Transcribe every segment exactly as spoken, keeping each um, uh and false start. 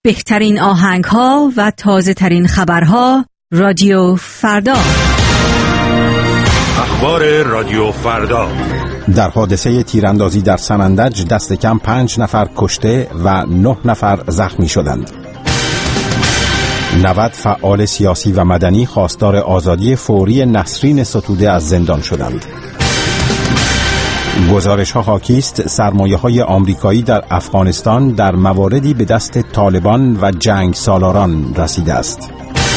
بهترین آهنگ‌ها و تازه‌ترین خبرها رادیو فردا. اخبار رادیو فردا. در حادثه تیراندازی در سنندج دست کم پنج نفر کشته و نه نفر زخمی شدند. نود فعال سیاسی و مدنی خواستار آزادی فوری نسرین ستوده از زندان شدند. گزارش ها حاکی است سرمایه های آمریکایی در افغانستان در مواردی به دست طالبان و جنگ سالاران رسیده است.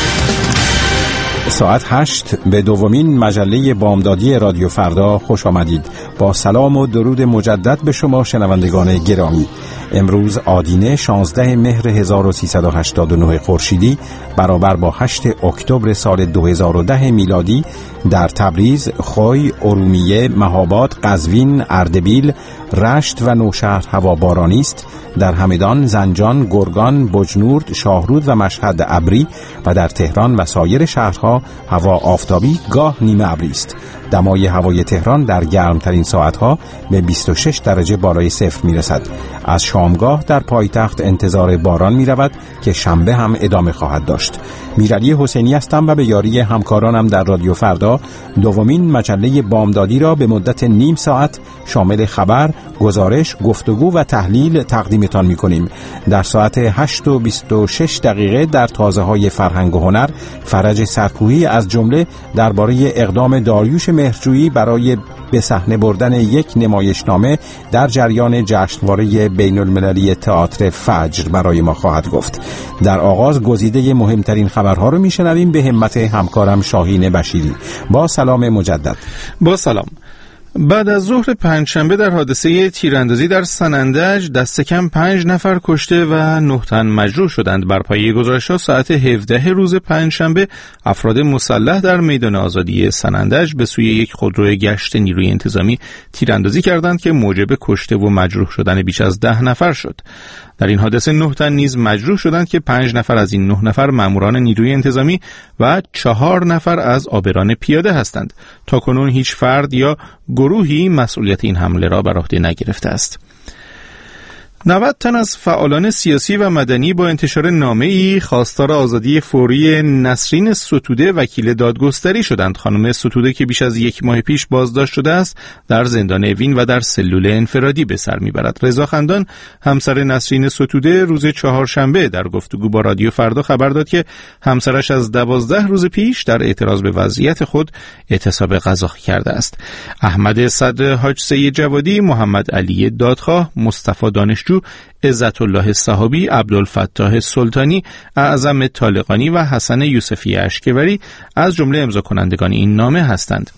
ساعت هشت به دومین مجله بامدادی رادیو فردا خوش آمدید. با سلام و درود مجدد به شما شنوندگان گرامی. امروز آدینه شانزده مهر هزار و سیصد و هشتاد و نه خورشیدی برابر با هشت اکتبر سال دو هزار و ده میلادی در تبریز، خوی، ارومیه، مهاباد، قزوین، اردبیل، رشت و نوشهر هوا بارانی است. در همدان، زنجان، گرگان، بجنورد، شاهرود و مشهد ابری و در تهران و سایر شهرها هوا آفتابی گاه نیمه ابری است. دمای هوای تهران در گرمترین ساعتها به بیست و شش درجه بالای صفر میرسد. از شامگاه در پایتخت انتظار باران می رود که شنبه هم ادامه خواهد داشت. میرعلی حسینی هستم و به یاری همکارانم در رادیو فردا دومین مجله بامدادی را به مدت نیم ساعت شامل خبر، گزارش، گفتگو و تحلیل تقدیمتان می کنیم. در ساعت هشت و بیست و شش دقیقه در تازه های فرهنگ و هنر فرج سرکوهی از جمله درباره اقدام داریوش مهرجویی برای به صحنه بردن یک نمایشنامه در جریان جشنواره بین المللی تئاتر فجر برای ما خواهد گفت. در آغاز گزیده مهمترین خبرها رو میشنویم به همت همکارم شاهین بشیری. با سلام مجدد. با سلام. بعد از ظهر پنجشنبه در حادثه تیراندازی در سنندج دست کم پنج نفر کشته و نه تن مجروح شدند. بر پایه گزارش‌ها ساعت هفده روز پنجشنبه افراد مسلح در میدان آزادی سنندج به سوی یک خودروی گشت نیروی انتظامی تیراندازی کردند که موجب کشته و مجروح شدن بیش از ده نفر شد. در این حادثه نه تن نیز مجروح شدند که پنج نفر از این نه نفر ماموران نیروی انتظامی و چهار نفر از عابران پیاده هستند. تاکنون هیچ فرد یا گروهی مسئولیت این حمله را بر عهده نگرفته است. نود تن از فعالان سیاسی و مدنی با انتشار نامه‌ای خواستار آزادی فوری نسرین ستوده وکیل دادگستری شدند. خانم ستوده که بیش از یک ماه پیش بازداشت شده است در زندان اوین و در سلول انفرادی به سر میبرد. رضا خندان همسر نسرین ستوده روز چهارشنبه در گفتگو با رادیو فردا خبر داد که همسرش از دوازده روز پیش در اعتراض به وضعیت خود اعتصاب قضاخی کرده است. احمد صدر حاج سید جوادی، محمد علی دادخواه، مصطفی دانشجو، عزت الله صحابی، عبدالفتاح سلطانی، اعظم طالقانی و حسن یوسفی اشکوری از جمله امضا کنندگان این نامه هستند.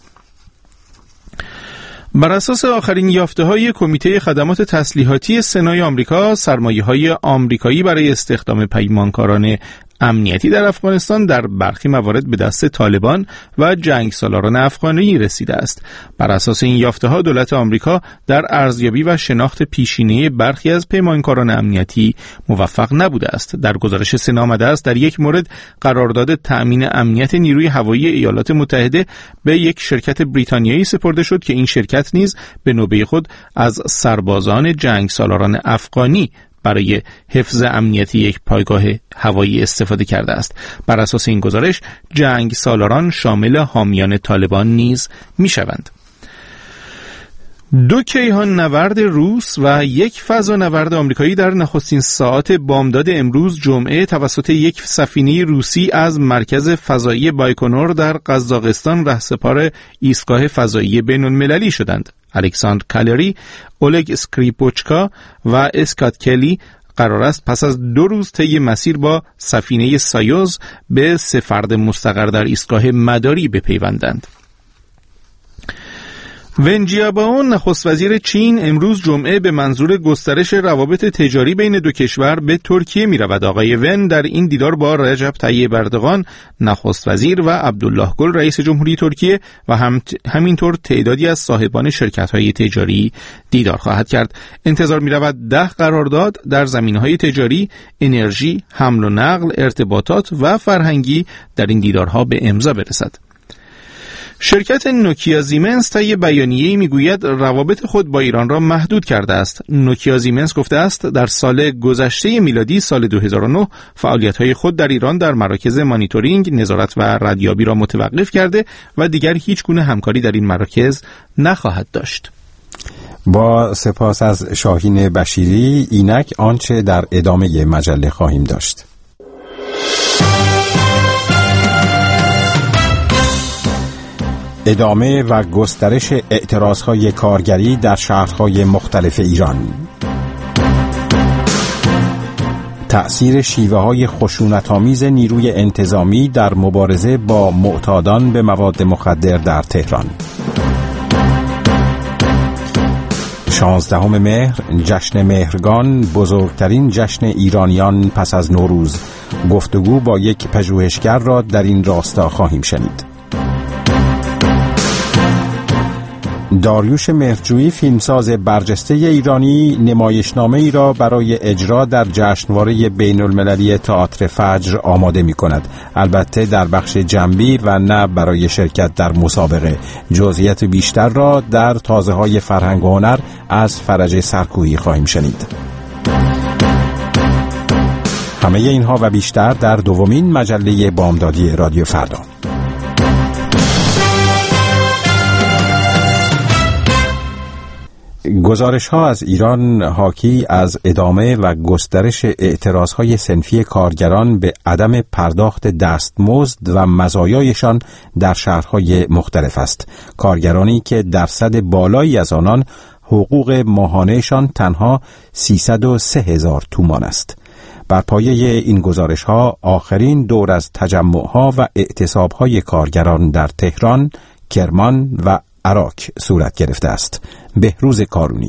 بر اساس آخرین یافته‌های کمیته خدمات تسلیحاتی سنای آمریکا، سرمایه‌های آمریکایی برای استخدام پیمانکاران امنیتی در افغانستان در برخی موارد به دست طالبان و جنگ سالاران افغانی رسیده است. بر اساس این یافته‌ها دولت آمریکا در ارزیابی و شناخت پیشینه برخی از پیمانکاران امنیتی موفق نبوده است. در گزارش سنا آمده است در یک مورد قرارداد تأمین امنیت نیروی هوایی ایالات متحده به یک شرکت بریتانیایی سپرده شد که این شرکت نیز به نوبه خود از سربازان جنگ سالاران افغانی برای حفظ امنیتی یک پایگاه هوایی استفاده کرده است. بر اساس این گزارش جنگ سالاران شامل حامیان طالبان نیز می شوند. دو کیهان نورد روس و یک فضانورد آمریکایی در نخستین ساعات بامداد امروز جمعه توسط یک سفینه روسی از مرکز فضایی بایکنور در قزاقستان رهسپار ایستگاه فضایی بین‌المللی شدند. الکساندر کالری، اولگ اسکریپوچکا و اسکات کلی قرار است پس از دو روز طی مسیر با سفینه سایوز به سه فرد مستقر در ایستگاه مداری بپیوندند. ون جیابائو نخست وزیر چین امروز جمعه به منظور گسترش روابط تجاری بین دو کشور به ترکیه می رود. آقای ون در این دیدار با رجب طیب اردوغان نخست وزیر و عبدالله گل رئیس جمهوری ترکیه و هم همینطور تعدادی از صاحبان شرکت‌های تجاری دیدار خواهد کرد. انتظار می رود ده قرارداد در زمینه‌های تجاری، انرژی، حمل و نقل، ارتباطات و فرهنگی در این دیدارها به امضا برسد. شرکت نوکیا زیمنس طی بیانیه‌ای میگوید روابط خود با ایران را محدود کرده است. نوکیا زیمنس گفته است در سال گذشته میلادی سال دو هزار و نه فعالیت‌های خود در ایران در مراکز مانیتورینگ، نظارت و ردیابی را متوقف کرده و دیگر هیچ گونه همکاری در این مراکز نخواهد داشت. با سپاس از شاهین بشیری، اینک آنچه در ادامه مجله خواهیم داشت. ادامه و گسترش اعتراضهای کارگری در شهرهای مختلف ایران. تأثیر شیوه‌های خشونت‌آمیز نیروی انتظامی در مبارزه با معتادان به مواد مخدر در تهران. شانزدهم مهر، جشن مهرگان، بزرگترین جشن ایرانیان پس از نوروز. گفتگو با یک پژوهشگر را در این راستا خواهیم شنید. داریوش مهرجویی، فیلمساز برجسته ایرانی، نمایشنامه ای را برای اجرا در جشنواره بین المللی تئاتر فجر آماده می کند. البته در بخش جنبی و نه برای شرکت در مسابقه. جزئیات بیشتر را در تازه های فرهنگ و هنر از فرج سرکویی خواهیم شنید. همه اینها و بیشتر در دومین مجله بامدادی رادیو فردا. گزارش ها از ایران حاکی از ادامه و گسترش اعتراضهای صنفی کارگران به عدم پرداخت دستمزد و مزایایشان در شهرهای مختلف است. کارگرانی که درصد بالایی از آنان حقوق ماهانهشان تنها سیصد و سه هزار تومان است. بر پایه این گزارش ها آخرین دور از تجمع ها و اعتصاب های کارگران در تهران، کرمان و عراق صورت گرفته است. بهروز کارونی.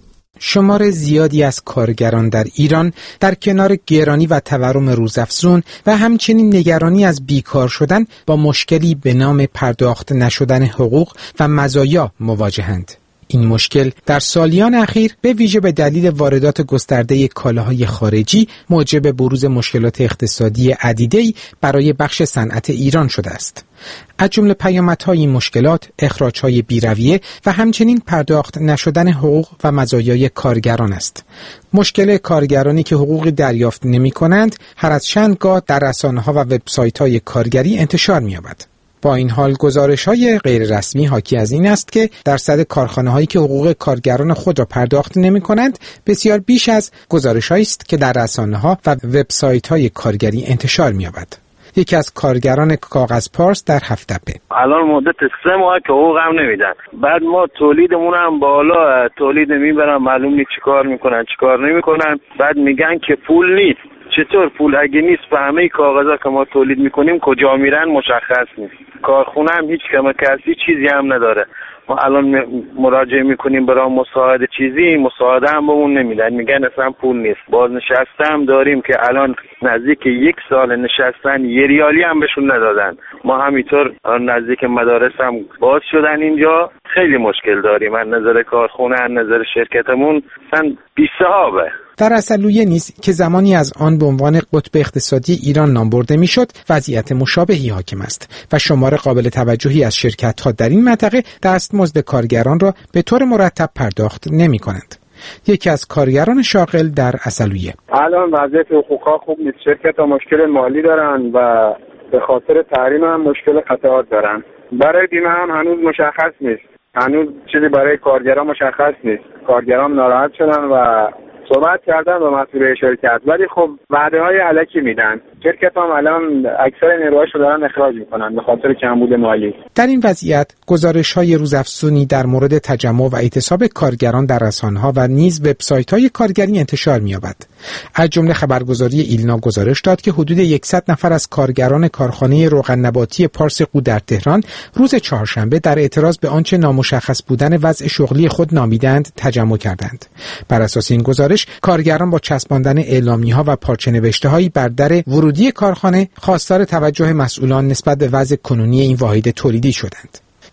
شمار زیادی از کارگران در ایران در کنار گرانی و تورم روزافزون و همچنین نگرانی از بیکار شدن با مشکلی به نام پرداخت نشدن حقوق و مزایا مواجهند. این مشکل در سالیان اخیر به ویژه به دلیل واردات گسترده کالاهای خارجی موجب بروز مشکلات اقتصادی عدیده‌ای برای بخش صنعت ایران شده است. از جمله پیامدهای این مشکلات اخراج‌های بی‌رویه و همچنین پرداخت نشدن حقوق و مزایای کارگران است. مشکل کارگرانی که حقوقی دریافت نمی‌کنند هر از چند گاه در رسانه‌ها و وبسایت‌های کارگری انتشار می‌یابد. با این حال گزارش‌های غیر رسمی حاکی از این است که درصد کارخانه‌هایی که حقوق کارگران خود را پرداخت نمی‌کنند بسیار بیش از گزارش‌هایی است که در رسانه‌ها و وبسایت‌های کارگری انتشار می‌یابد. یکی از کارگران کاغذ پارس در هفت‌تپه: الان مدت سه ماه که حقوق هم نمیدن. بعد ما تولیدمون هم بالا، تولید میبرن معلوم نیست چیکار میکنن چیکار نمیکنن. بعد میگن که پول نیست. چطور پول اگه نیست؟ به همه کاغذا که ما تولید میکنیم کجا میرن مشخص نیست. کارخونه هم هیچ کمکرسی چیزی هم نداره. ما الان مراجعه میکنیم برای مساعده چیزی، مساعده هم بهمون نمیدن، میگن اصلا پول نیست. بازنشسته هم داریم که الان نزدیک یک سال نشستن، یه ریالی هم بهشون ندادن. ما همینطور نزدیک مدارس هم باز شدن اینجا، خیلی مشکل داریم از نظر کارخونه، از نظر شرکتمون اصلا بی صحابه. در اصلویه نیز که زمانی از آن به عنوان قطب اقتصادی ایران نام برده میشد، وضعیت مشابهی حاکم است و شمار قابل توجهی از شرکت‌ها در این منطقه دستمزد کارگران را به طور مرتب پرداخت نمی‌کنند. یکی از کارگران شاغل در اصلویه: الان وضعیت حقوقا خوب نیست. شرکت‌ها مشکل مالی دارن و به خاطر تحریم هم مشکل قطعات دارن. برای بیمه هم هنوز مشخص نیست. هنوز چیزی برای کارگران مشخص نیست. کارگران ناراحت شدن و صحبت کردن با مسئول شرکت، ولی خب وعده های الکی میدن. شرکت هم الان اکثر نیروهاشو دارن اخراج میکنن به خاطر کمبود مالی. در این وضعیت گزارش های روزافزونی در مورد تجمع و اعتصاب کارگران در رسانه‌ها و نیز وبسایت‌های کارگری انتشار می‌یابد. از جمله خبرگزاری ایلنا گزارش داد که حدود صد نفر از کارگران کارخانه روغن نباتی پارس قو در تهران روز چهارشنبه در اعتراض به آنچه نامشخص بودن وضع شغلی خود نامیدند تجمع کردند. بر اساس این گزارش کارگران با چسباندن اعلامیه‌ها و پارچه نوشته‌هایی بر در ورودی کارخانه خواستار توجه مسئولان نسبت به وضع کنونی این واحد تولیدی شدند.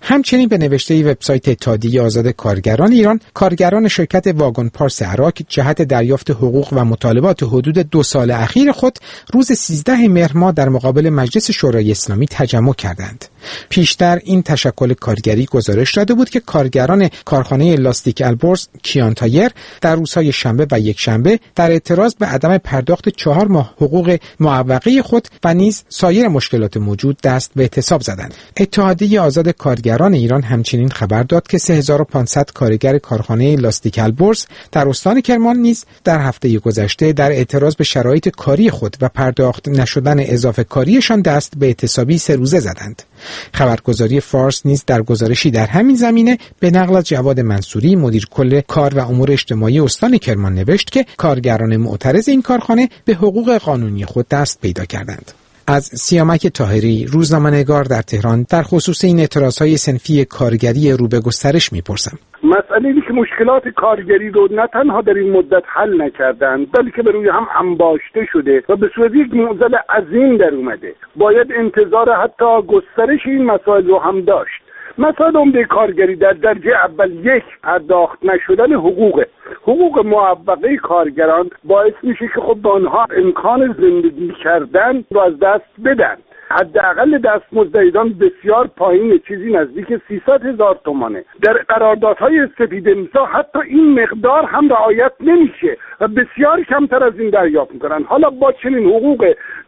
همچنین به نوشته وبسایت اتحادیه آزاد کارگران ایران، کارگران شرکت واگن پارس عراق جهت دریافت حقوق و مطالبات حدود دو سال اخیر خود روز سیزده مهر ماه در مقابل مجلس شورای اسلامی تجمع کردند. پیشتر این تشکل کارگری گزارش داده بود که کارگران کارخانه لاستیک البرز کیان تایر در روزهای شنبه و یکشنبه در اعتراض به عدم پرداخت چهار ماه حقوق معوقه خود و نیز سایر مشکلات موجود دست به اعتصاب زدند. اتحادیه آزاد کارگران ایران همچنین خبر داد که سه هزار و پانصد کارگر کارخانه لاستیک البرز در استان کرمان نیز در هفته گذشته در اعتراض به شرایط کاری خود و پرداخت نشدن اضافه کاریشان دست به اعتصابی سه روزه زدند. خبرگزاری فارس نیز در گزارشی در همین زمینه به نقل از جواد منصوری مدیر کل کار و امور اجتماعی استان کرمان نوشت که کارگران معترض این کارخانه به حقوق قانونی خود دست پیدا کردند. از سیامک طاهری، روزنامه‌نگار در تهران، در خصوص این اعتراضهای صنفی کارگری رو به گسترش می‌پرسم. مسئله اینه که مشکلات کارگری رو نه تنها در این مدت حل نکردند، بلکه به روی هم انباشته شده و به صورت یک معضل عظیم در اومده. باید انتظار حتی گسترش این مسائل رو هم داشت. مسائل عمده کارگری در درجه اول یک پرداخت نشدن حقوق حقوق معوقه کارگران باعث میشه که خب آنها امکان زندگی کردن رو از دست بدن. حداقل دستمزد ایران بسیار پایینه، چیزی نزدیک سیصد هزار تومانه. در قراردادهای سپید امضا حتی این مقدار هم رعایت نمیشه و بسیار کمتر از این دریافت میکنن. حالا با چنین حقوق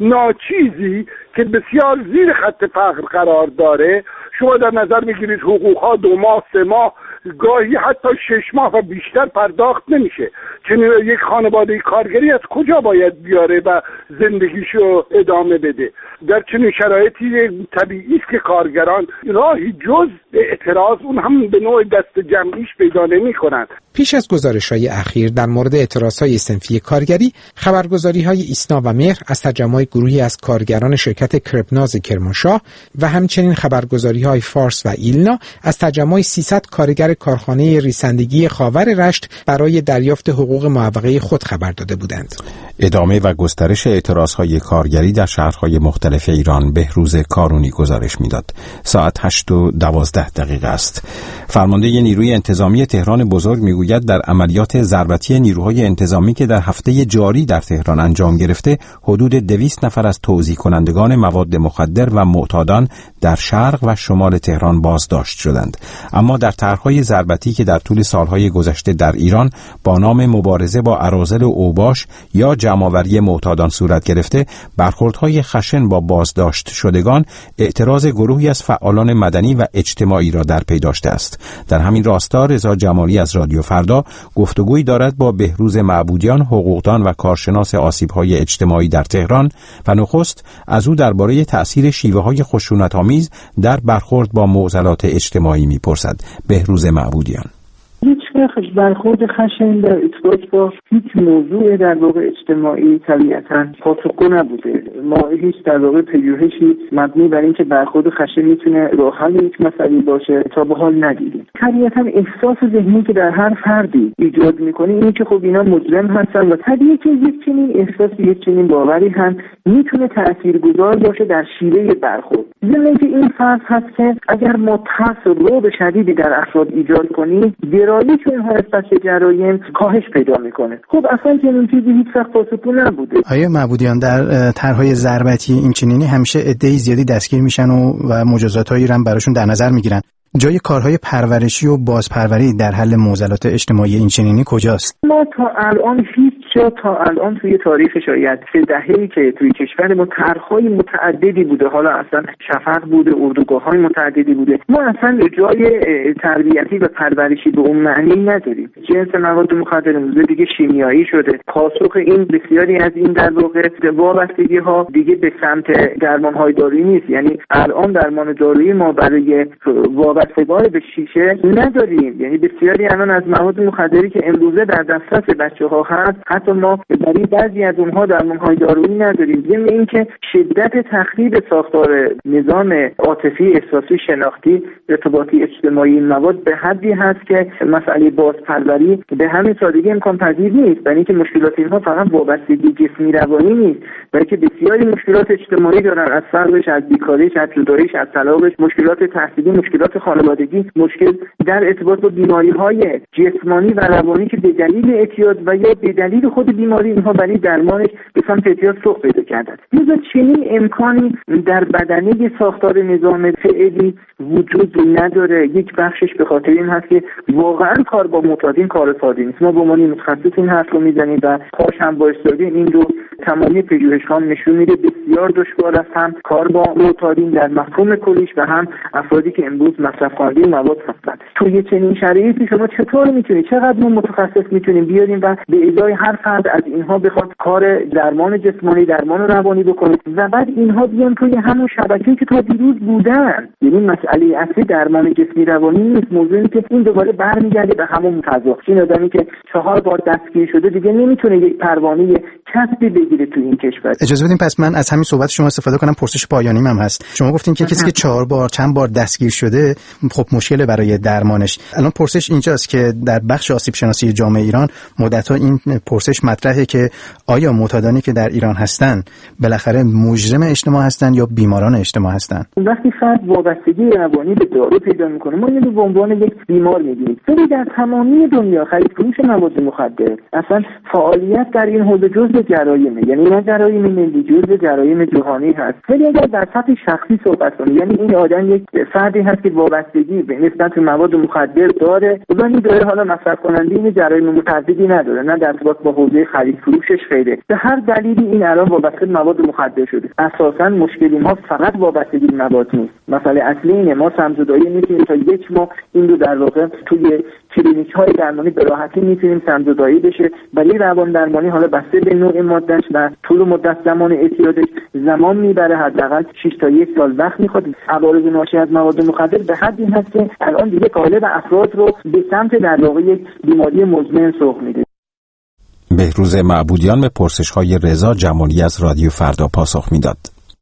ناچیزی که بسیار زیر خط فقر قرار داره، شما در نظر بگیرید حقوقها دو ماه سه ماه گاهی حتی شش ماه و بیشتر پرداخت نمیشه. چنین یک خانواده کارگری از کجا باید بیاره و زندگیشو ادامه بده؟ در چنین شرایطی طبیعی است که کارگران راهی جز اعتراض، اون هم به نوع دست جمعیش پیدا نمی‌کنند. پیش از گزارش‌های اخیر در مورد اعتراض‌های صنفی کارگری، خبرگزاری‌های ایسنا و مهر از تجمع گروهی از کارگران شرکت کربناز کرمانشاه و همچنین خبرگزاری‌های فارس و ایلنا از تجمع سیصد کارگر کارخانه ریسندگی خاور رشت برای دریافت حقوق معوقه خود خبر داده بودند. ادامه و گسترش اعتراضهای کارگری در شهرهای مختلف ایران بهروز کارونی گزارش میداد. ساعت هشت و دوازده دقیقه است. فرمانده نیروی انتظامی تهران بزرگ میگوید در عملیات ضربتی نیروهای انتظامی که در هفته جاری در تهران انجام گرفته، حدود دویست نفر از توزیع کنندگان مواد مخدر و معتادان در شرق و شمال تهران بازداشت شدند. اما در طرحهای ضربتی که در طول سالهای گذشته در ایران با نام مبارزه با اراذل و اوباش یا جمع‌آوری معتادان صورت گرفته، برخوردهای خشن با بازداشت شدگان اعتراض گروهی از فعالان مدنی و اجتماعی را در پی داشته است. در همین راستا رضا جمالی از رادیو فردا گفتگویی دارد با بهروز معبودیان، حقوقدان و کارشناس آسیب‌های اجتماعی در تهران و نخست از او درباره تأثیر شیوه‌های خشونت‌آمیز در برخورد با معضلات اجتماعی می‌پرسد. بهروز معبودیان: هیچ وقت برخورد خشن در ارتباط با هیچ موضوع در واقع اجتماعی طبیعتاً پاسخگو نبوده. ما هیچ در واقع پژوهشی مبنی بر اینکه برخورد خشن میتونه راه حل یک مسئله باشه تا به حال ندیدیم. طبیعتاً احساس ذهنی که در هر فردی ایجاد میکنه اینه که خب اینا مجرم هستن و طبیعیه که یک چنین احساس، یک چنین باوری هم میتونه تاثیرگذار باشه در شیوه برخورد. ضمن که این فرض هست که اگر ما ترس و رعب شدیدی در افراد ایجاد کنیم، گرایش اینها نسبت به جرایم کاهش پیدا میکنه. خب اصلا چنین چیزی هیچ وقت پاسخگو نبوده. آیا معبودیان در طرح‌های ضربتی این چنینی همیشه عده زیادی دستگیر میشن و و مجازاتایی هم براشون در نظر میگیرن؟ جای کارهای پرورشی و بازپروری در حل معضلات اجتماعی این چنینی کجاست؟ ما تا الان هیچ جا تا الان توی تاریخ شاید سه دهه‌ای که توی کشور ما طرح‌های متعددی بوده، حالا اصلا شفق بوده، اردوگاه‌های متعددی بوده، ما اصلا جای تربیتی و پرورشی به اون معنی نداریم. جنس مواد مخدر امروزه دیگه شیمیایی شده. پاسخ این بسیاری از این در واقع وابستگی‌ها دیگه به سمت درمان‌های دارویی نیست. یعنی الان درمان دارویی ما برای وابستگان به شیشه نداریم. یعنی بسیاری الان از مواد مخدری که امروزه در دسترس بچه‌ها هست، حتی ما برای بعضی از اونها درمان‌های دارویی نداریم. ضمن اینکه شدت تخریب ساختار نظام عاطفی، احساسی، شناختی، ارتباطی اجتماعی این مواد به حدی هست که مسئله بازپروری به همین سادگی امکان پذیر نیست. برای اینکه مشکلات اینها فقط وابستگی جسمی روانی نیست، بلکه بسیاری مشکلات اجتماعی دارن، از فقرش، از بیکاریش، از جداییش، از طلاقش، مشکلات تحصیلی، مشکلات خانوادگی، مشکل در ارتباط با بیماری‌های جسمانی و روانی که به دلیل اعتیاد و یا به دلیل خود بیماری اینها برای درمانش به سمت اعتیاد سوق پیدا کردند. لذا چنین امکانی در بدنه ساختار نظام فعلی وجود نداره. یک بخشش به خاطر این هست که واقعا کار با معتادین کار ساده نیست. ما به عنوان متخصص این حرف رو میزنیم و پاش هم با استادی این رو تمامی پژوهش‌ها نشون میده بسیار دشوار است هم کار با معتادین در مفهوم کلیش و هم افرادی که امروز مصرف کننده مواد هستند. توی چنین شرایطی شما چطور میتونید، چقدر ما متخصص میتونیم بیاریم و به ازای هر فرد از اینها بخواد کار درمان جسمانی، درمان روانی بکنه و بعد اینها بیان توی همون شبکه‌ای که تا دیروز بودن. یعنی مسئله اصلی درمان جسمی روانی نیست، موضوعی که این دوباره برمیگرده به همون فضا. این آدمی که چهار بار دستگیر شده دیگه نمیتونه یک پروانه کسبی بگیره تو این کشور. اجازه بدین پس من از همین صحبت شما استفاده کنم، پرسش پایانیم هم هست. شما گفتین که کسی که چهار بار چند بار دستگیر شده خب مشکل برای درمانش. الان پرسش اینجاست که در بخش آسیب شناسی جامعه ایران مدت‌ها این پرسش مطرحه که آیا معتادانی که در ایران هستن بالاخره مجرم اجتماع هستن یا بیماران اجتماع هستن؟ وقتی فرد وابستگی روانی به دارو پیدا میکنه ما اینو به عنوان یک بیمار می‌بینیم. ولی در تمامی دنیا خرید فروش مواد مخدر اصلا فعالیت در این حوزه جزء جرایمه، یعنی نه جرایم ملی، جزء جرایم جهانی هست. ولی اگر در سطح شخصی صحبت کنیم، یعنی این آدم یک فردی هست که وابستگی به نسبت به مواد مخدر داره، ولی داره حالا مصرف کننده این جرایم متعددی نداره، نه در ارتباط با حوزه خرید فروشش خیره، به هر دلیلی این الان وابسته به مواد مخدر شده. اساساً مشکلی ما فقط وابستگی به مواد نیست. مسئله اصلی اینه ما سمزدایی میتونیم تا یک ماه این رو در واقع توی کلینیک‌های درمانی به راحتی میتونیم سمزدایی بشه. برای روان درمانی حالا بسته به نوع ماده‌اش و طول مدت زمان اعتیادش زمان میبره، حداقل شش تا یک سال وقت میخواد. عوارض ناشی از مواد مخدر به حدی هست که الان دیگه غالب افراد رو به سمت در واقع یک بیماری مزمن سوق میده. بهروز معبودیان به پرسش‌های رضا جمالی از رادیو فردا پاسخ میداد.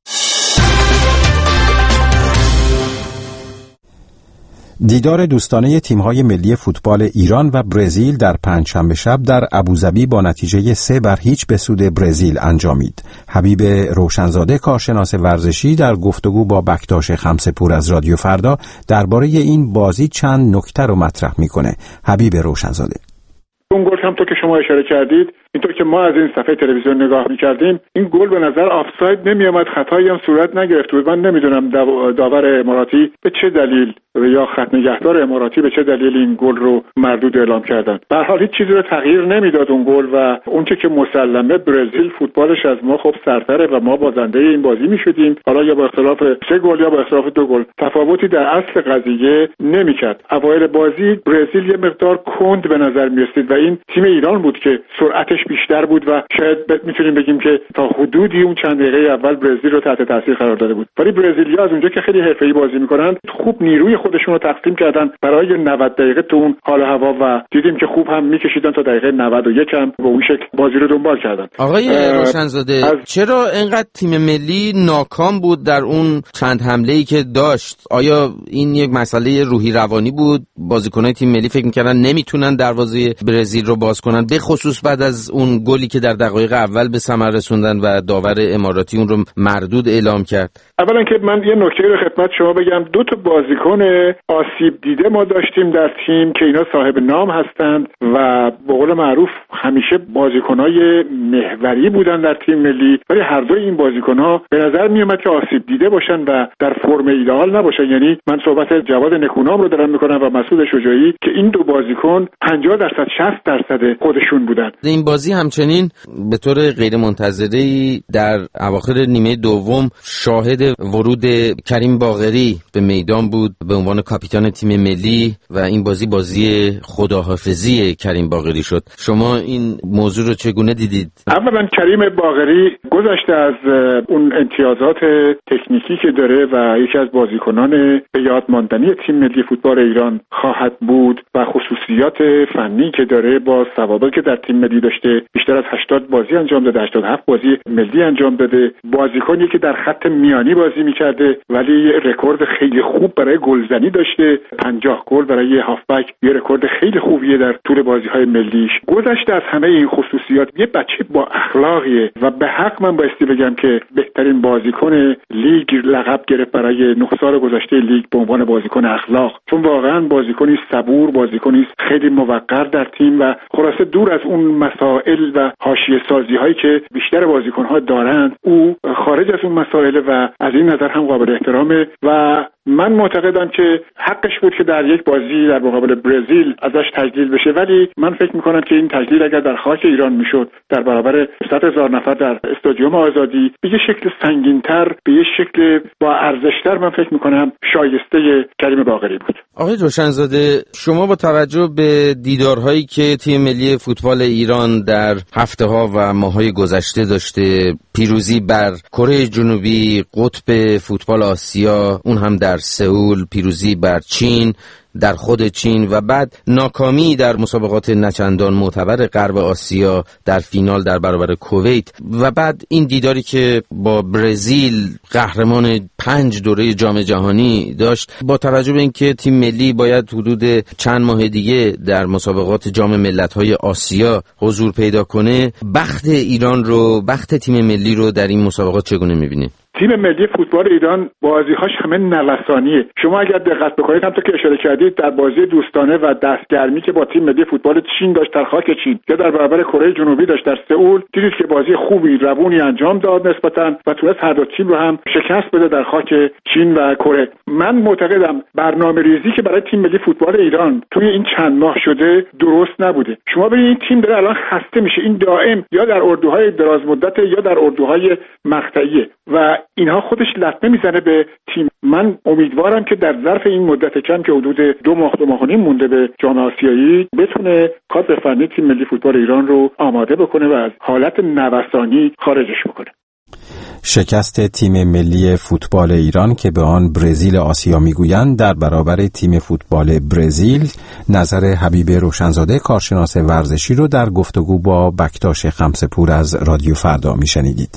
دیدار دوستانه تیم‌های ملی فوتبال ایران و برزیل در پنجشنبه شب در ابوظبی با نتیجه سه بر هیچ به سود برزیل انجامید. حبیب روشنزاده کارشناس ورزشی در گفتگو با بکتاش خمسه‌پور از رادیو فردا درباره این بازی چند نکته رو مطرح میکنه. حبیب روشنزاده: اون گل هم تو که شما اشاره کردید، اینطور که ما از این صفحه تلویزیون نگاه می‌کردیم، این گل به نظر آفساید نمی‌آمد، خطایی هم صورت نگرفت بود. من نمیدونم داور اماراتی به چه دلیل یا خط نگهدار اماراتی به چه دلیل این گل رو مردود اعلام کردن. به هر حال هیچ چیزی رو تغییر نمیداد اون گل و اون که مسلمه برزیل فوتبالش از ما خب سرتره و ما بازنده این بازی می‌شدیم. حالا یا با اختلاف سه گل یا با اختلاف دو گل، تفاوتی در اصل قضیه نمی‌کرد. اوایل بازی برزیل یه مقدار کند به نظر می‌رسید و این تیم ایران بود که سرعتش بیشتر بود و شاید میتونیم بگیم که تا حدودی اون چند دقیقه اول برزیل رو تحت تاثیر قرار داده بود. ولی برزیلیا از اونجا که خیلی حرفه‌ای بازی میکنن خوب نیروی خودشون رو تقسیم کردن برای نود دقیقه تو اون حال و هوا و دیدیم که خوب هم میکشیدن تا دقیقه نود و یک هم به اون شکل بازی رو دنبال کردن. آقای روشنزاده از... چرا اینقدر تیم ملی ناکام بود در اون چند حمله‌ای که داشت؟ آیا این یک مسئله روحی روانی بود؟ بازیکن‌های تیم ملی فکر می‌کردن نمیتونن دروازه برزیل رو باز کنن، به خصوص بعد از اون گلی که در دقایق اول به ثمر رسوندن و داور اماراتی اون رو مردود اعلام کرد. اولا که من یه نکته رو خدمت شما بگم، دو تا بازیکن آسیب دیده ما داشتیم در تیم که اینا صاحب نام هستند و به قول معروف همیشه بازیکن‌های محوری بودن در تیم ملی، ولی هر دوی این بازیکن‌ها به نظر میومد که آسیب دیده باشن و در فرم ایدئال نباشن. یعنی من صحبت جواد نکونام رو دارم میکنم و مسعود شجاعی که این دو بازیکن پنجاه درصد شصت درصد خودشون بودن. این بازی همچنین به طور غیر منتظره‌ای در اواخر نیمه دوم شاهد ورود کریم باقری به میدان بود به عنوان کاپیتان تیم ملی و این بازی بازی خداحافظی کریم باقری شد. شما این موضوع رو چگونه دیدید؟ اولا کریم باقری گذشته از اون امتیازات تکنیکی که داره و یکی از بازیکنان به یاد ماندنی تیم ملی فوتبال ایران خواهد بود و خصوصیات فنی که داره رابطه با سوابقی که در تیم ملی داشته، بیشتر از هشتاد بازی انجام داده، هشتاد و هفت بازی ملی انجام داده، بازیکنی که در خط میانی بازی می‌کرده ولی رکورد خیلی خوب برای گلزنی داشته، پنجاه گل برای هافبک، یه رکورد خیلی خوبیه در طول بازی‌های ملیش. گذشته از همه این خصوصیات یه بچه با اخلاقیه و به حق من بایستی بگم که بهترین بازیکن لیگ لقب گرفت برای نه سال گذشته لیگ به عنوان بازیکن اخلاق، چون واقعا بازیکنی صبور، بازیکنی خیلی موقر در تیم و خلاصه دور از اون مسائل و حاشیه سازی هایی که بیشتر بازیکن ها دارند، او خارج از اون مسائل و از این نظر هم قابل احترامه و من معتقدم که حقش بود که در یک بازی در مقابل برزیل ازش تجلیل بشه، ولی من فکر میکنم که این تجلیل اگر در خاک ایران میشد در برابر صد هزار نفر در استادیوم آزادی به یه شکل سنگین‌تر، به یه شکل با ارزش‌تر، من فکر میکنم شایسته کریم باقری بود. آقای روشنزاده، شما با توجه به دیدارهایی که تیم ملی فوتبال ایران در هفته‌ها و ماه‌های گذشته داشته، پیروزی بر کره جنوبی، قطب فوتبال آسیا، اون هم در سئول، پیروزی بر چین، در خود چین و بعد ناکامی در مسابقات نچندان معتبر غرب آسیا در فینال در برابر کویت و بعد این دیداری که با برزیل قهرمان پنج دوره جام جهانی داشت، با توجه به اینکه تیم ملی باید حدود چند ماه دیگه در مسابقات جام ملت‌های آسیا حضور پیدا کنه، بخت ایران رو، بخت تیم ملی رو در این مسابقات چگونه می‌بینید؟ تیم ملی فوتبال ایران بازی‌هاش همه نوسانیه. شما اگر دقت بکنید همونطور که اشاره کردید در بازی دوستانه و دستگرمی که با تیم ملی فوتبال چین داشت در خاک چین یا در برابر کره جنوبی داشت در سئول، دیدید که بازی خوبی روونی انجام داد نسبتاً و تونست هر دو تیم رو هم شکست بده در خاک چین و کره. من معتقدم برنامه‌ریزی که برای تیم ملی فوتبال ایران توی این چند ماه شده درست نبوده. شما ببینید این تیم داره الان خسته میشه، این دائم یا در اردوهای دراز مدت یا در اردوهای مقطعیه و اینها خودش لطمه میزنه به تیم. من امیدوارم که در ظرف این مدت کم که حدود دو ماه دو ماه و نیم مونده به جام آسیایی بتونه کادر فنی تیم ملی فوتبال ایران رو آماده بکنه و از حالت نوسانی خارجش بکنه. شکست تیم ملی فوتبال ایران که به آن برزیل آسیا میگویند در برابر تیم فوتبال برزیل، نظر حبیب روشنزاده کارشناس ورزشی رو در گفتگو با بکتاش خمسه‌پور از رادیو فردا میشنیدید.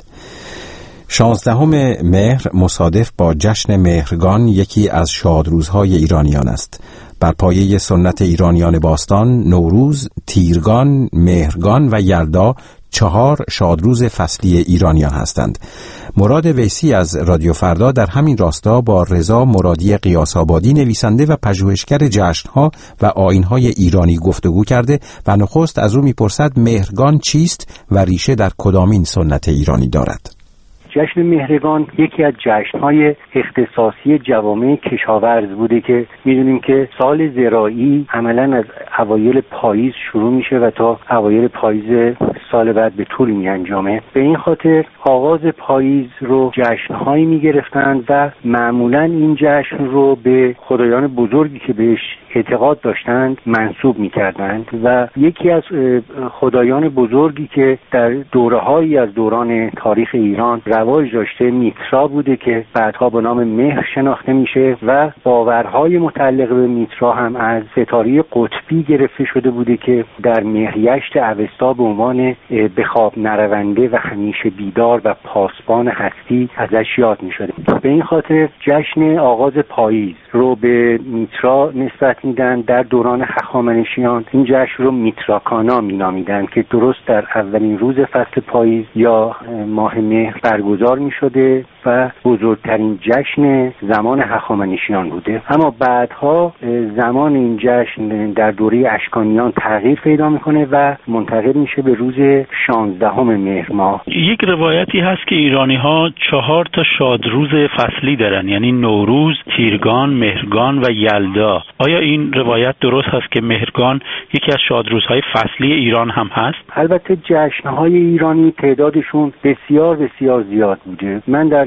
شانزدهم مهر مصادف با جشن مهرگان، یکی از شادروزهای ایرانیان است. بر پایه سنت ایرانیان باستان، نوروز، تیرگان، مهرگان و یلدا چهار شادروز فصلی ایرانیان هستند. مراد ویسی از رادیو فردا در همین راستا با رضا مرادی قیاس‌آبادی، نویسنده و پژوهشگر جشن‌ها و آیین‌های ایرانی گفتگو کرده و نخست از او می‌پرسد مهرگان چیست و ریشه در کدامین سنت ایرانی دارد. جشن مهرگان یکی از جشن‌های اختصاصی جوامع کشاورز بوده که می‌دونیم که سال زراعی عملاً از اوایل پاییز شروع میشه و تا اوایل پاییز سال بعد به طول می‌انجامه. به این خاطر آغاز پاییز رو جشن‌هایی می‌گرفتند و معمولاً این جشن رو به خدایان بزرگی که بهش اعتقاد داشتند منسوب می‌کردند و یکی از خدایان بزرگی که در دوره‌هایی از دوران تاریخ ایران رواج داشته میترا بوده که بعدها به نام مهر شناخته میشه و باورهای متعلق به میترا هم از ستاره قطبی گرفته شده بوده که در مهریشت اوستا به عنوان به خواب نرونده و همیشه بیدار و پاسبان هستی ازش یاد میشده. به این خاطر جشن آغاز پاییز رو به میترا نسبت میدن. در دوران هخامنشیان این جشن رو میتراکانا مینامیدن که درست در اولین روز فصل پاییز یا ماه مهر برگزار می شده و بزرگترین جشن زمان هخامنشیان بوده. اما بعدها زمان این جشن در دوره اشکانیان تغییر پیدا میکنه و منتقل میشه به روز شانزدهم مهر ماه. یک روایتی هست که ایرانی ها چهار تا شادروز فصلی دارن، یعنی نوروز، تیرگان، مهرگان و یلدا. آیا این روایت درست هست که مهرگان یکی از شادروزهای فصلی ایران هم هست؟ البته جشنهای ایرانی تعدادشون بسیار بسیار زیاد بوده. من در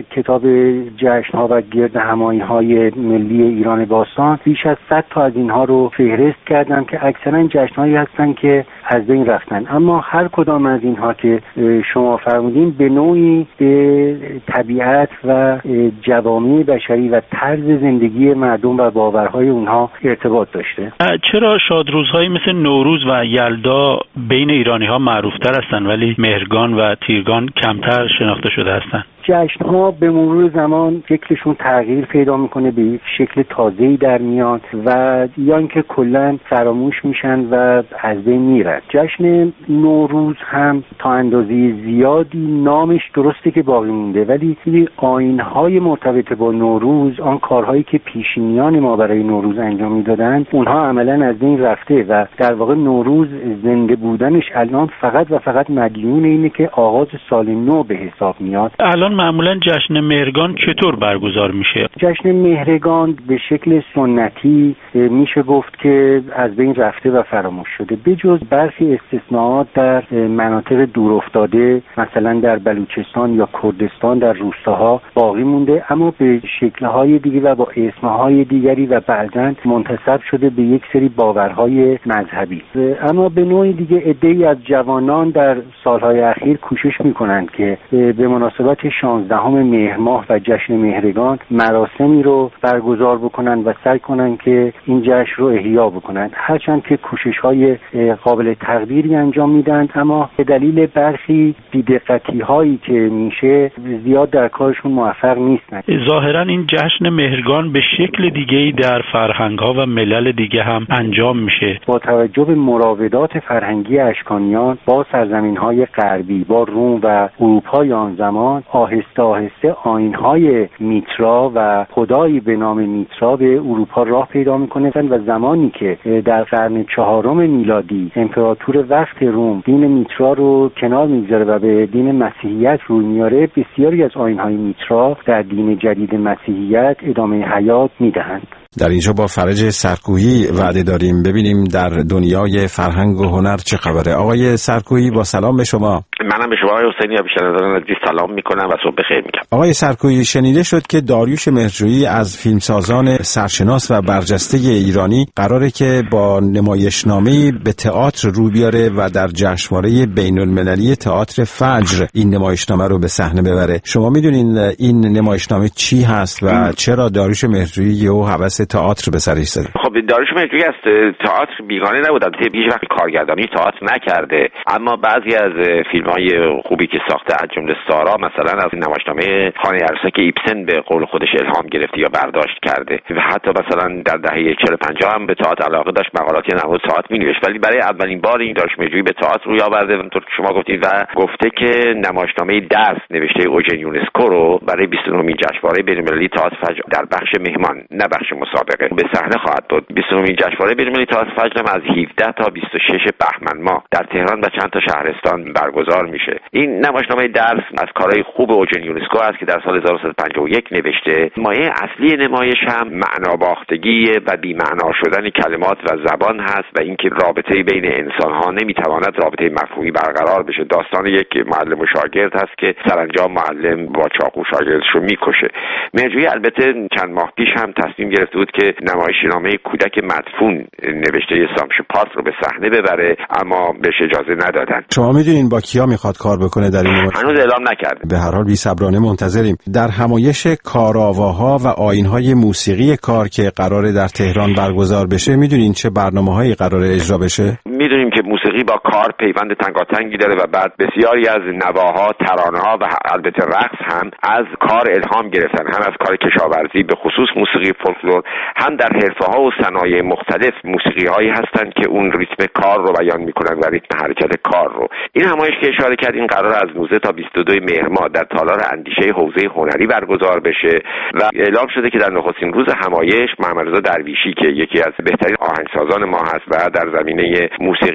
کتاب جشن‌ها و گرد همایی‌های ملی ایران باستان بیش از صد تا از اینها رو فهرست کردم که اکثرا جشن‌هایی هستن که از بین رفتن، اما هر کدام از اینها که شما فرمودین به نوعی به طبیعت و جوامع بشری و طرز زندگی مردم و باورهای اونها ارتباط داشته. چرا شادروزهایی مثل نوروز و یلدا بین ایرانی‌ها معروف‌تر هستند ولی مهرگان و تیرگان کمتر شناخته شده هستند؟ جشن‌ها به مرور زمان شکلشون تغییر پیدا میکنه، به یک شکل تازه‌ای در میان و یا اینکه کلاً فراموش میشن و از بین میرن. جشن نوروز هم تا اندازه زیادی نامش درسته که باقی مونده، ولی این آیین‌های مرتبط با نوروز، آن کارهایی که پیشینیان ما برای نوروز انجام میدادن، اونها عملاً از بین رفته و در واقع نوروز زنده بودنش الان فقط و فقط مدیون اینه که آغاز سال نو به حساب میاد. الان معمولا جشن مهرگان چطور برگزار میشه؟ جشن مهرگان به شکل سنتی میشه گفت که از بین رفته و فراموش شده، بجز برخی استثناءات در مناطق دورافتاده مثلا در بلوچستان یا کردستان در روستاها باقی مونده، اما به شکل‌های دیگه و با اسمهای دیگری و بعضاً منتسب شده به یک سری باورهای مذهبی. اما به نوعی دیگه عده‌ای از جوانان در سالهای اخیر کوشش میکنند که به مناسبت شانزدهم مهر ماه و جشن مهرگان مراسمی رو برگزار بکنن و سعی کنن که این جشن رو احیا بکنن، هرچند که کوشش‌های قابل تقدیری انجام میدن، اما به دلیل برخی بی‌دقتی‌هایی که میشه زیاد در کارشون موفق نیستن. ظاهراً این جشن مهرگان به شکل دیگه‌ای در فرهنگ‌ها و ملل دیگه هم انجام میشه. با توجه به مراودات فرهنگی اشکانیان با سرزمین‌های غربی، با روم و اروپای آن زمان، آهسته آهسته آیین‌های میترا و خدایی به نام میترا به اروپا راه پیدا میکنه و زمانی که در قرن چهارم میلادی امپراتور وقت روم دین میترا رو کنار میگذاره و به دین مسیحیت روی میاره، بسیاری از آیین‌های میترا در دین جدید مسیحیت ادامه حیات میدهند. در اینجا با فرج سرکویی وعده داریم ببینیم در دنیای فرهنگ و هنر چه خبره. آقای سرکویی با سلام به شما. منم به شما آقای حسینی و بیشتران عزیز سلام میکنم و صبح بخیر میگم. آقای سرکویی، شنیده شد که داریوش مهرجویی از فیلمسازان سرشناس و برجسته ایرانی قراره که با نمایشنامه‌ای به تئاتر رو بیاره و در جشنواره بین‌المللی تئاتر فجر این نمایشنامه رو به صحنه ببره. شما میدونین این نمایشنامه چی هست و چرا داریوش مهرجویی یهو هوس تئاتر به سرش زده؟ خب داریوش مهرجویی از تئاتر بیگانه نبود، البته هیچ وقت کارگردانی تئاتر نکرده، اما بعضی از فیلم‌های خوبی که ساخته از جمله سارا مثلا از نمایشنامه خانه عروسک ایبسن به قول خودش الهام گرفته یا برداشت کرده و حتی مثلا در دهه چهل پنجاه هم به تئاتر علاقه داشت، مقالاتی نمود تئاتر می‌نوشت، ولی برای اولین بار این داریوش مهرجویی به تئاتر روی آورده اونطور که شما گفتید و گفته که نمایشنامه درس نوشته اوژن یونسکو رو برای بیست و نهمین جشنواره بین‌المللی تئاتر فجر در بخش مهمان نه بخش مسابقه به صحنه خواهد بود. بیست و نهمین جشنواره بین‌المللی تئاتر فجر هم از هفده تا بیست و شش بهمن ماه در تهران و چند تا شهرستان برگزار میشه. این نمایشنامه درس از کارهای خوب اوژن یونسکو است که در سال هزار و سیصد و پنجاه و یک نوشته. مایه اصلی نمایش هم معنا باختگی و بی معنا شدن کلمات و زبان هست و اینکه رابطه بین انسان‌ها نمیتواند رابطه مفهومی برقرار بشه. داستان یک معلم و شاگرد هست که سرانجام معلم با چاقو شاگردش رو میکشه. مهرجویی البته چند ماه پیش هم تصمیم گرفته بود که نمایشنامه کودک مدفون نوشته سامشوپات رو به صحنه ببره، اما بهش اجازه ندادن. شما میدونین با کیا میخواد کار بکنه در این نمایش؟ هنوز اعلام نکرده. به هر حال بی‌صبرانه منتظریم. در همایش کارآواها و آیین‌های موسیقی کار که قراره در تهران برگزار بشه، میدونین چه برنامه‌هایی قراره اجرا بشه؟ میدونیم که موسیقی با کار پیوند تنگاتنگی داره و بعد بسیاری از نواها، ترانه‌ها و البته رقص هم از کار الهام گرفتن، هم از کار کشاورزی به خصوص موسیقی فولکلور، هم در حرفه‌ها و صنایع مختلف موسیقی‌هایی هستند که اون ریتم کار رو بیان می‌کنن و ریتم حرکت کار رو. این همایش که اشاره کرد این قرار از نوزده تا بیست و دو مهر ماه در تالار اندیشه حوزه هنری برگزار بشه و اعلام شده که در نخستین روز همایش محمد رضا درویشی که یکی از بهترین آهنگسازان ما هست و در زمینه موسیقی هم تحقیق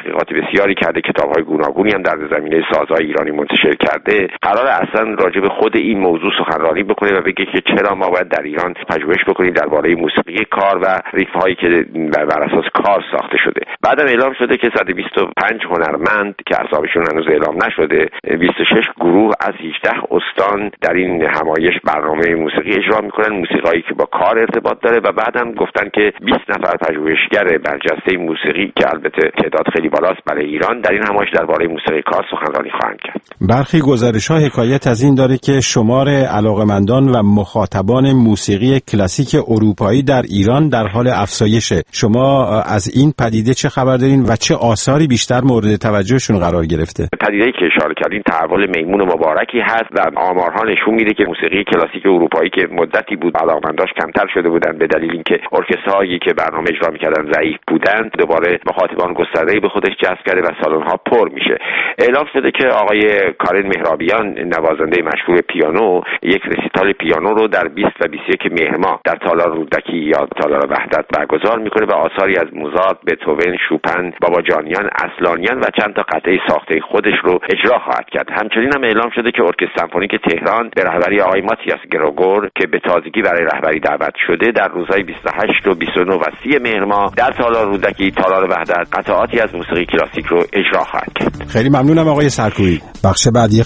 تحقیقات بسیاری کرده، کتاب‌های گوناگونی هم در زمینه سازهای ایرانی منتشر کرده. قرار اصلا راجع به خود این موضوع سخنرانی بکنه و بگه که چرا ما باید در ایران پژوهش بکنیم درباره موسیقی کار و ریتم‌هایی که بر اساس کار ساخته شده. بعدم اعلام شده که صد و بیست و پنج هنرمند که اسامشون هنوز اعلام نشده، بیست و شش گروه از هجده استان در این همایش برنامه موسیقی اجرا میکنن، موسیقایی که با کار ارتباط داره. و بعدم گفتن که بیست نفر پژوهشگر برجسته موسیقی که البته تعداد خیلی بالاست برای ایران در این همایش درباره موسیقی کار سخنرانی خواهند کرد. برخی گزارش‌ها حکایت از این داره که شمار علاقمندان و مخاطبان موسیقی کلاسیک اروپایی در ایران در حال افزایشه. شما از این پدیده چه خبر دارین و چه آثاری بیشتر مورد توجهشون قرار گرفته؟ پدیده‌ای که اشاره کردین تحول میمون مبارکی هست و آمارها نشون میده که موسیقی کلاسیک اروپایی که مدتی بود علاقمنداش کمتر شده بودن به دلیل اینکه ارکسترهایی که برنامه اجرا می‌کردن ضعیف بودن، دوباره مخاطبان گسترده‌ای به خودش جذب کرده و سالن‌ها پر میشه. اعلام شده که آقای کارین مهرابیان، نوازنده مشهور پیانو، یک رسیتال پیانو رو در بیست و بیست و یک مهر ماه در تالار رودکی یا تالار وحدت برگزار میکنه و آثاری از موزارت، بتهوون، شوپن، باباجانیان، اصلانیان و چند تا قطعه ساخته خودش رو اجرا خواهد کرد. همچنین هم اعلام شده که ارکستر سمفونیک تهران به رهبری آقای ماتیاس گروگور که به تازگی برای رهبری دعوت شده در روزهای بیست و هشت و بیست و نه و سی مهر ماه در تالار رودکی، تالار وحدت، قطعاتی از موسیقی کلاسیک رو اجرا خواهد کرد. خیلی ممنونم آقای سرکویی. بخش بعدی